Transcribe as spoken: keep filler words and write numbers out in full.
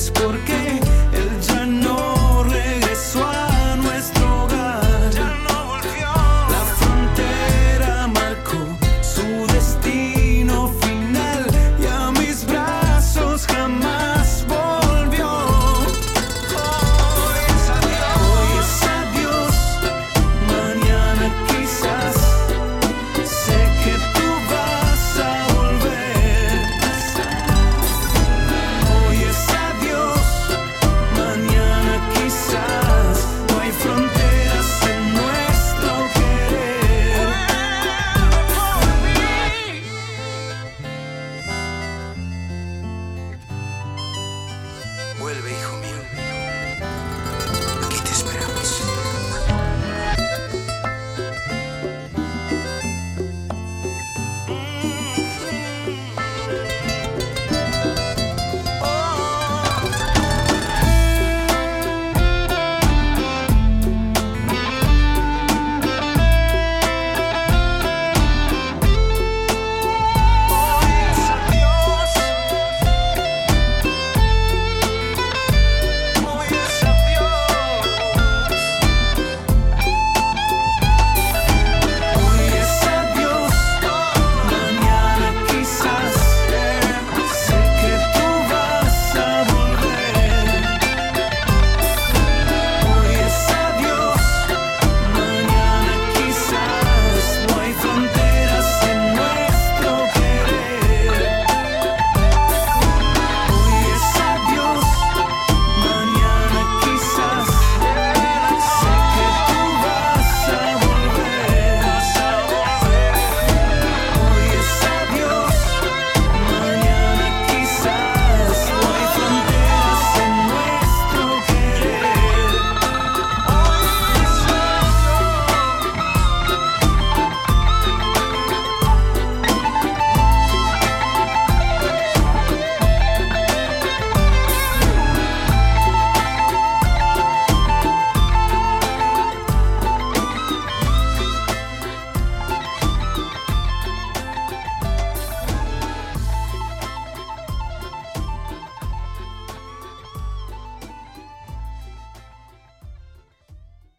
es porque él ya no regresó a nuestro hogar. Ya no volvió. La frontera marcó su destino final y a mis brazos jamás volvió. Hoy es adiós, hoy es adiós, mañana quizás. Sé que tú vas a volver. Hoy es adiós, mañana quizás. No hay fronteras en nuestro querer. Vuelve, hijo mío.